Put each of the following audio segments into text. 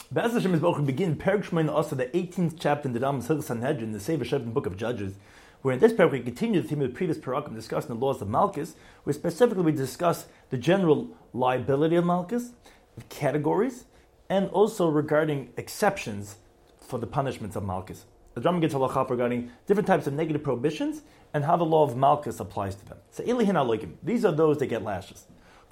Be'ez Hashem is we begin Perek Shmoyne also the 18th chapter in the Rambam's Hilchos Sanhedrin, the Sefer Shevim book of Judges, where in this parak we continue the theme of the previous parakim discussing the laws of Malchus, where specifically we discuss the general liability of Malchus, the categories, and also regarding exceptions for the punishments of Malchus. The Rambam gets halacha regarding different types of negative prohibitions and how the law of Malchus applies to them. So Elihin aloikim, these are those that get lashes.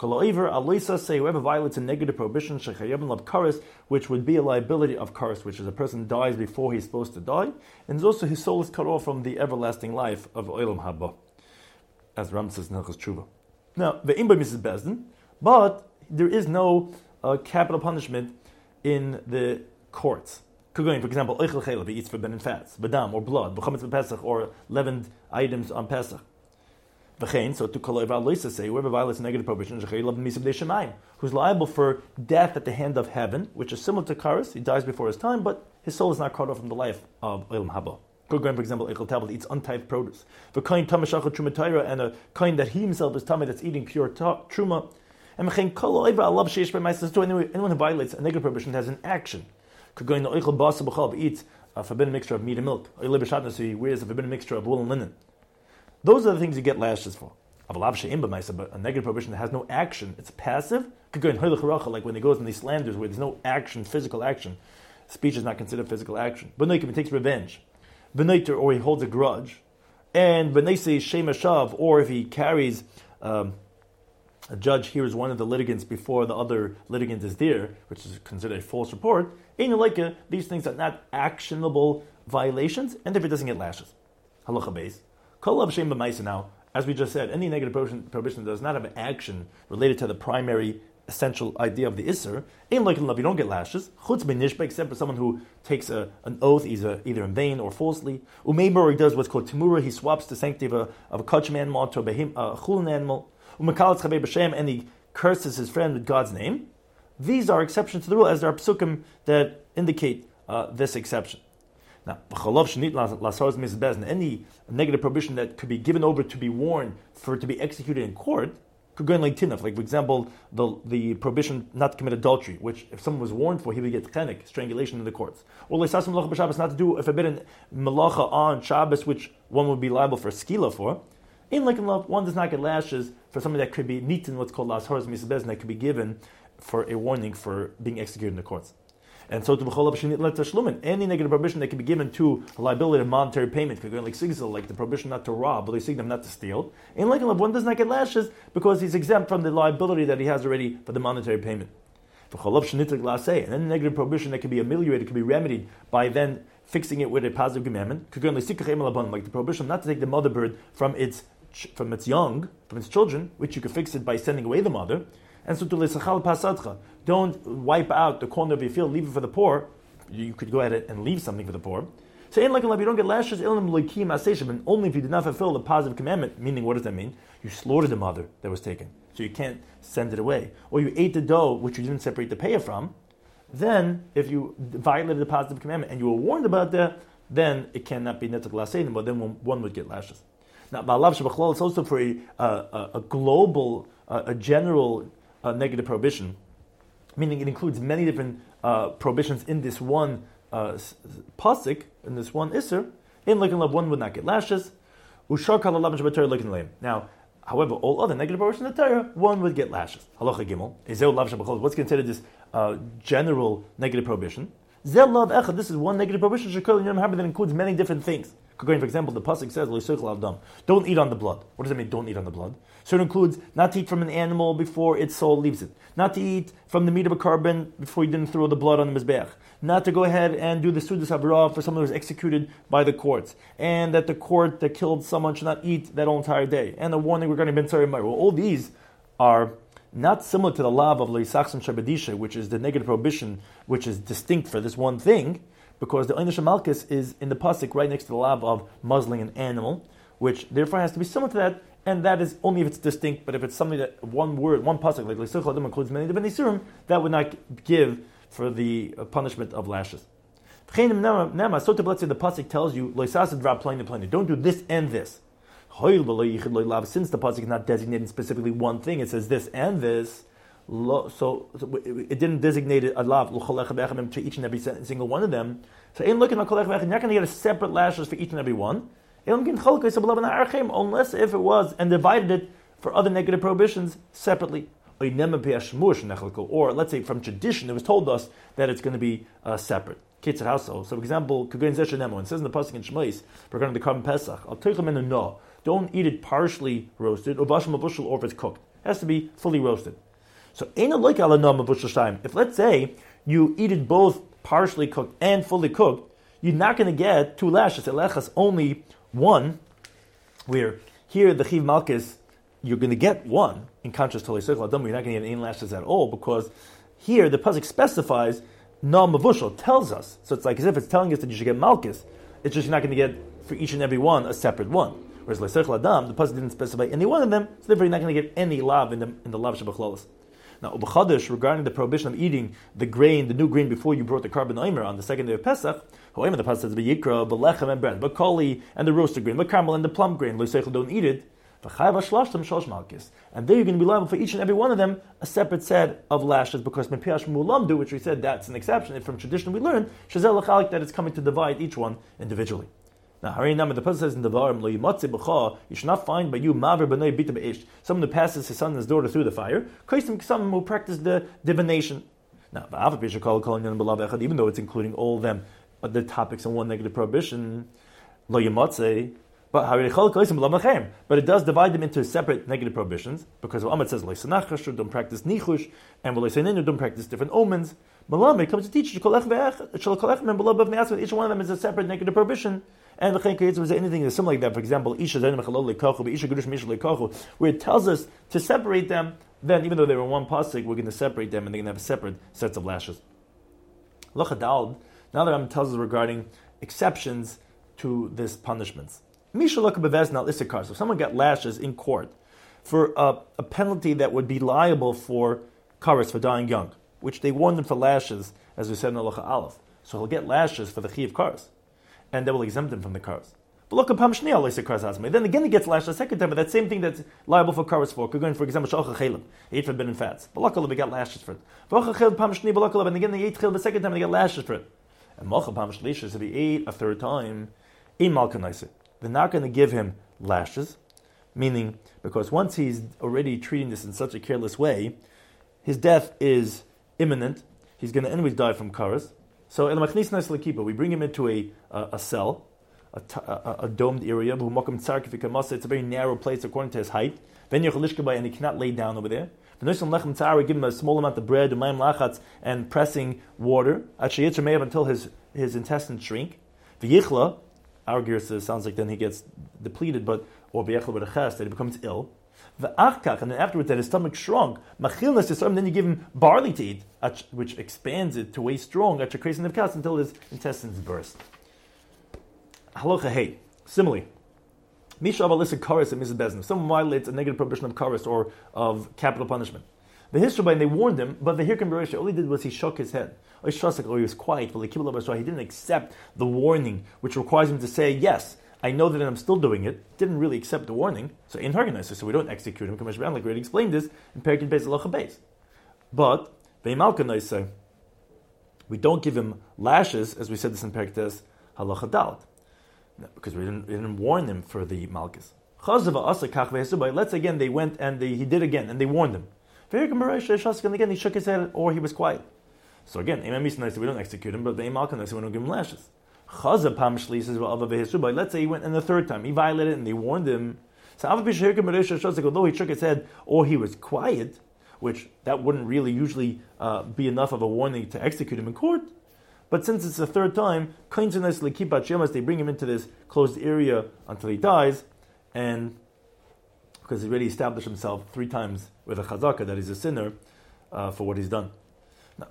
Say whoever violates a negative prohibition, which would be a liability of kares, which is a person dies before he's supposed to die, and also his soul is cut off from the everlasting life of Olam Haba, as Ram says in Hilchos Tshuva. Now, the imba Mrs. Bezdin, but there is no capital punishment in the courts. For example, oichel chelev, he eats forbidden fats, badam or blood, b'chametz b'Pesach, or leavened items on Pesach. So to Koloiva say, whoever violates a negative prohibition, who's liable for death at the hand of heaven, which is similar to Karas, he dies before his time, but his soul is not cut off from the life of Olam Haba. For example, Eichel Tabel eats untithed produce. The kain tamashachot truma Torah, and a kain that he himself is tummy that's eating pure truma. And anyone who violates a negative prohibition has an action. Eats a forbidden mixture of meat and milk. He wears a forbidden mixture of wool and linen. Those are the things you get lashes for. But a negative prohibition that has no action, it's passive. Like when he goes in these slanders where there's no action, physical action. Speech is not considered physical action. But he takes revenge. Or he holds a grudge. And or if he carries a judge hears one of the litigants before the other litigant is there, which is considered a false report, these things are not actionable violations, and therefore it doesn't get lashes. Halacha beis. Now, as we just said, any negative prohibition does not have an action related to the primary essential idea of the Isser. In like in love, you don't get lashes. Chutz b'nishba, except for someone who takes an oath, either in vain or falsely. Umeimer, he does what's called timura. He swaps the sanctity of a kachim animal to a chulin animal. Umakalatz chavei b'shem, and he curses his friend with God's name. These are exceptions to the rule, as there are psukim that indicate this exception. Now, any negative prohibition that could be given over to be worn for it to be executed in court could go in like tinaf. Like, for example, the prohibition not to commit adultery, which if someone was warned for, he would get chenek, strangulation in the courts. Or not to do a forbidden malacha on Shabbos, which one would be liable for skila for. In like in love, one does not get lashes for something that could be nitin, what's called las haras misbezin, that could be given for a warning for being executed in the courts. And so to any negative prohibition that can be given to a liability of monetary payment, like the prohibition not to rob, but they not to steal. In like one does not get lashes because he's exempt from the liability that he has already for the monetary payment. And any negative prohibition that can be ameliorated, can be remedied by then fixing it with a positive commandment, like the prohibition not to take the mother bird from its young, from its children, which you could fix it by sending away the mother. And so to l'sachal pasadcha, don't wipe out the corner of your field, leave it for the poor. You could go ahead and leave something for the poor. So in like you don't get lashes, only if you did not fulfill the positive commandment. Meaning, what does that mean? You slaughtered the mother that was taken, so you can't send it away. Or you ate the dough, which you didn't separate the payah from. Then, if you violated the positive commandment and you were warned about that, then it cannot be netzach lasein, but then one would get lashes. Now, ba'alav shebachlal, it's also for a global, a general negative prohibition, meaning it includes many different prohibitions in this one pasuk, in this one isser. In like in love, one would not get lashes. Now, however, all other negative prohibitions in the Torah, one would get lashes. Halacha gimel. What's considered this general negative prohibition? This is one negative prohibition that includes many different things. For example, the pasuk says, don't eat on the blood. What does it mean, don't eat on the blood? So it includes not to eat from an animal before its soul leaves it. Not to eat from the meat of a carbon before you didn't throw the blood on the mizbeach. Not to go ahead and do the sudas havarah for someone who was executed by the courts. And that the court that killed someone should not eat that whole entire day. And the warning regarding Ben Tzari Meir. Well, all these are not similar to the lav of Leisachsim Shabadisha, which is the negative prohibition, which is distinct for this one thing, because the Einish Malchus is in the pasuk right next to the lav of muzzling an animal, which therefore has to be similar to that, and that is only if it's distinct. But if it's something that one word, one pasuk, like Leisachal Adam includes many different isurim, that would not give for the punishment of lashes. So let's say the pasuk tells you don't do this and this. Since the pasuk is not designating specifically one thing, it says this and this. So it didn't designate a lav to each and every single one of them. So you're not going to get a separate lashes for each and every one. Unless if it was and divided it for other negative prohibitions separately. Or let's say from tradition, it was told us that it's going to be separate. So, for example, it says in the pasuk in Shmos regarding the carbon pesach, don't eat it partially roasted, or if it's cooked. It has to be fully roasted. So, if let's say you eat it both partially cooked and fully cooked, you're not going to get 2 lashes. Elechas only 1, where here the chiv malchus, you're going to get 1, in contrast to Leiseichel Adam, you're not going to get any lashes at all, because here the pasuk specifies, no mavushal, tells us. So it's like as if it's telling us that you should get malchus. It's just you're not going to get for each and every one a separate one. Whereas Leiseichel Adam, the pasuk didn't specify any one of them, so therefore you're not going to get any lav in the lav shabachlolos. Now, Ubachadish, regarding the prohibition of eating the grain, the new grain, before you brought the carbon omer on the second day of Pesach, the pasuk says, "V'yikra, b'lechem and bread, b'koli and the roasted grain, b'karmel and the plum grain, Leiseichel, don't eat it." And there you're going to be liable for each and every one of them a separate set of lashes, because Mepiash Mulamdu, which we said that's an exception, and from tradition we learned, Shazel Lachalik, that it's coming to divide each one individually. Now, Harinam, the Pasuk says in the Devarim, Lo yimatze b'cha, you should not find by you Maver b'nei bita b'esh, someone who passes his son and his daughter through the fire, someone who practices the divination. Now, even though it's including all of them, the topics in one negative prohibition, Lo yimatze. But it does divide them into separate negative prohibitions, because Ahmed says don't practice nichush, and don't practice different omens. Malame comes to teach each one of them is a separate negative prohibition. And was anything that's similar like that. For example, where it tells us to separate them, then even though they were in one pasuk, we're going to separate them and they're going to have separate sets of lashes. Now the Ram tells us regarding exceptions to this punishments. If someone got lashes in court for a penalty that would be liable for kares, for dying young, which they warned them for lashes, as we said in Halacha Aleph, so he'll get lashes for the chi of kares, and they will exempt him from the kares. But then again he gets lashed a second time, but that same thing that's liable for kares for, could go in, for example, shalcha chelim, he ate forbidden fats. But we got lashes for it. And again they ate chil the second time, and they got lashes for it. And if he ate a third time, they're not going to give him lashes, meaning because once he's already treating this in such a careless way, his death is imminent. He's going to anyways die from kares. So we bring him into a cell, a domed area. It's a very narrow place according to his height. And he cannot lay down over there. We give him a small amount of bread and pressing water until his intestines shrink. Our gear says sounds like then he gets depleted, or b'yechel with a ches, that he becomes ill. And then afterwards, that his stomach shrunk. Then you give him barley to eat, which expands it to way strong until his intestines burst. Halacha hey. Similarly, Misha Avalisa Karis and Mrs. Bezin. If someone violates a negative prohibition of Karis or of capital punishment, the history, and they warned him, but the Hirkim Bereisha, all he did was he shook his head. Or he was quiet. He didn't accept the warning, which requires him to say, yes, I know that I'm still doing it. Didn't really accept the warning. So in Harganaiser, so we don't execute him. Like we already explained this in Perikin Beis Halacha Beis. But Veimalkanaiser, we don't give him lashes, as we said this in Perikin Halacha Dalet, because we didn't warn him for the Malchus. Let's say again they went and he did again, and they warned him. Again, he shook his head, or he was quiet. So again, we don't execute him, but we don't give him lashes. Let's say he went in the third time, he violated it and they warned him. So although he shook his head or he was quiet, which that wouldn't really usually be enough of a warning to execute him in court, but since it's the third time, they bring him into this closed area until he dies, and because he already established himself 3 times with a chazaka that he's a sinner for what he's done. Now,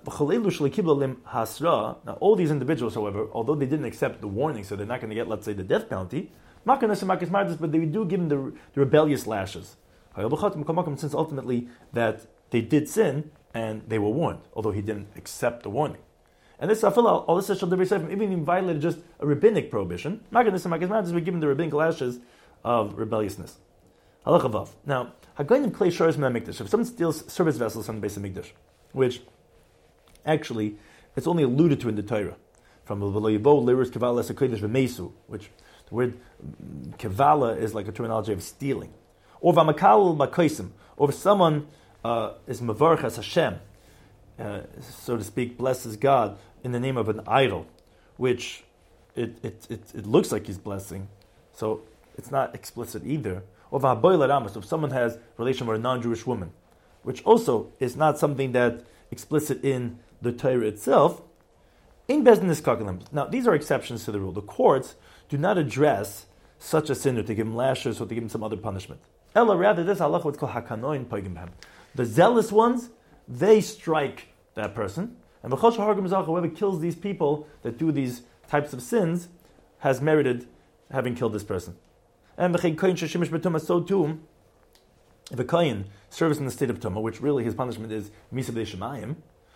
all these individuals, however, although they didn't accept the warning, so they're not going to get, let's say, the death penalty, but they do give them the rebellious lashes. Since ultimately that they did sin and they were warned, although he didn't accept the warning. And this all this is even if he violated just a rabbinic prohibition, we give him the rabbinic lashes of rebelliousness. Halacha Vav. Now, Hagainim Klei Shoros Min HaMikdash. If someone steals service vessels from the base of Mikdash, which actually it's only alluded to in the Torah, from V'lo Yibo Leiros Kevala Sekodesh V'Mesu, which the word Kevala is like a terminology of stealing. Or V'Amakal Makoisim, or if someone is Mavarch as Hashem, so to speak, blesses God in the name of an idol, which it looks like he's blessing, so it's not explicit either. Or if someone has a relation with a non-Jewish woman, which also is not something that explicit in the Torah itself, in Bezdin is kakalim. Now, these are exceptions to the rule. The courts do not address such a sinner to give him lashes or to give him some other punishment. Ella, rather, this halacha what's called hakanoin pogim b'hem. The zealous ones, they strike that person, and whoever kills these people that do these types of sins has merited having killed this person. And so too, if a kohen serves in the state of tumah, which really his punishment is misa b'shemayim,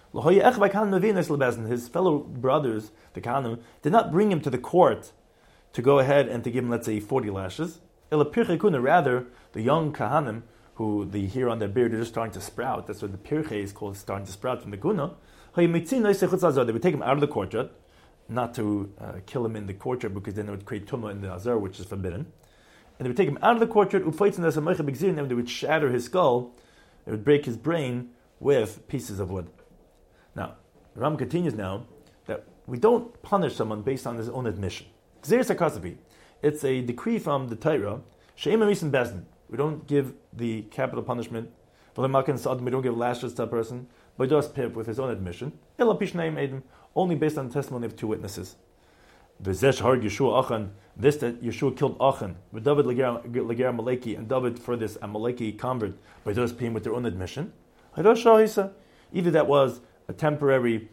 his fellow brothers, the kahanim, did not bring him to the court to go ahead and to give him, let's say, 40 lashes. Rather, the young kahanim, who the hair on their beard is just starting to sprout, that's what the pirche is called, starting to sprout from the guna, they would take him out of the courtyard, not to kill him in the courtyard, because then it would create tumah in the azar, which is forbidden. And they would take him out of the courtyard, and they would shatter his skull, they would break his brain with pieces of wood. Now, the Ram continues now that we don't punish someone based on his own admission. It's a decree from the Torah. We don't give the capital punishment. We don't give lashes to a person. But does pip with his own admission. Only based on the testimony of two witnesses. This that Yeshua killed Achan, with David Lager Amaleki, and David for this Amaleki convert, by those paying with their own admission. Either that was a temporary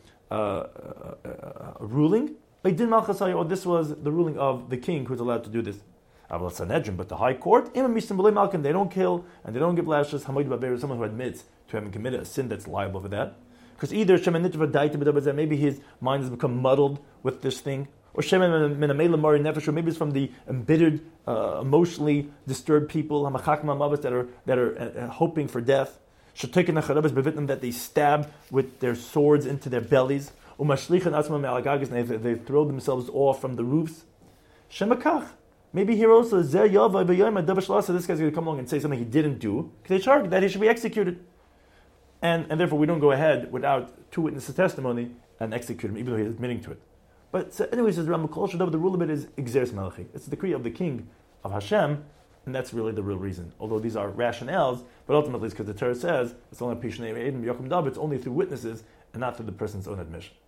ruling, or this was the ruling of the king who's allowed to do this. But the high court, they don't kill and they don't give lashes. Someone who admits to having committed a sin that's liable for that. Because either maybe his mind has become muddled with this thing, or maybe it's from the embittered, emotionally disturbed people that are hoping for death. That they stab with their swords into their bellies. They throw themselves off from the roofs. Maybe here also, this guy's going to come along and say something he didn't do, that he should be executed. And therefore we don't go ahead without two witnesses' testimony and execute him, even though he's admitting to it. But so anyway, says Rambam, the rule of it is Igzeres Malachi. It's the decree of the king of Hashem, and that's really the real reason. Although these are rationales, but ultimately it's because the Torah says it's only Pishnei Edom Yochim David, it's only through witnesses and not through the person's own admission.